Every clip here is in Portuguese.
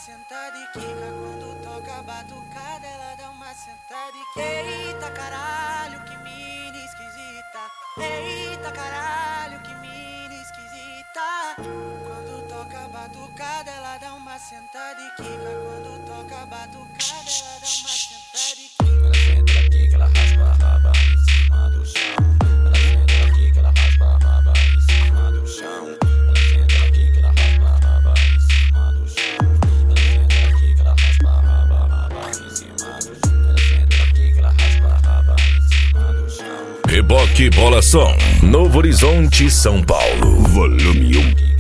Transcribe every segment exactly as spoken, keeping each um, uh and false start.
sentada e quica. Quando toca a batucada, ela dá uma sentada e quica. Eita caralho, que mina esquisita. Eita caralho, que mina esquisita. Quando toca a batucada, ela dá uma sentada e quica. Quando toca a batucada, ela dá uma sentada e quica. Ela senta aqui que ela raspa a raba em cima do chão. Ela senta aqui que ela raspa a raba em cima do chão. Ela senta aqui que ela raspa a raba em cima do chão. Ela senta aqui que ela raspa a raba, raba em cima do chão. Ela senta aqui que ela raspa a raba em cima do chão. Reboque Bola Som, Novo Horizonte, São Paulo, volume um.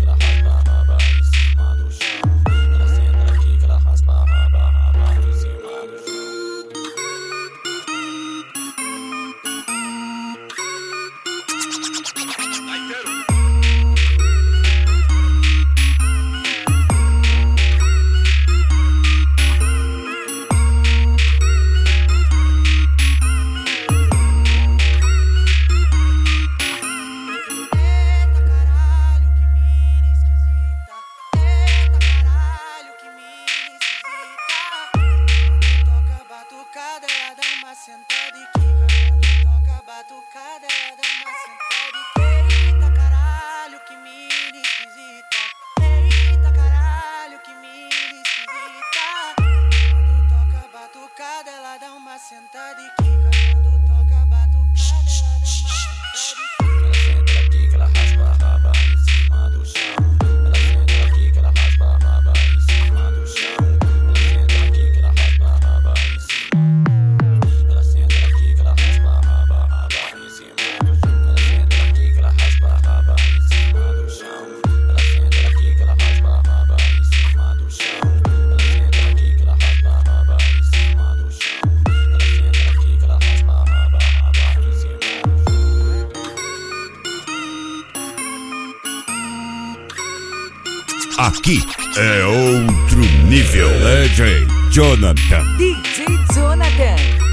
Ela dá uma sentada e quica. Quando toca a batucada, ela dá uma sentada e quica. Eita caralho, que mina esquisita. Eita caralho, que mina esquisita. Quando toca a batucada, ela dá uma sentada e quica. Quando toca a batucada, ela dá uma sentada e quica. Ela senta aqui que ela raspa a raba em cima do chão. Ela senta aqui que ela raspa a raba em cima do chão. Aqui é outro nível. D J Jonathan. D J Jonathan.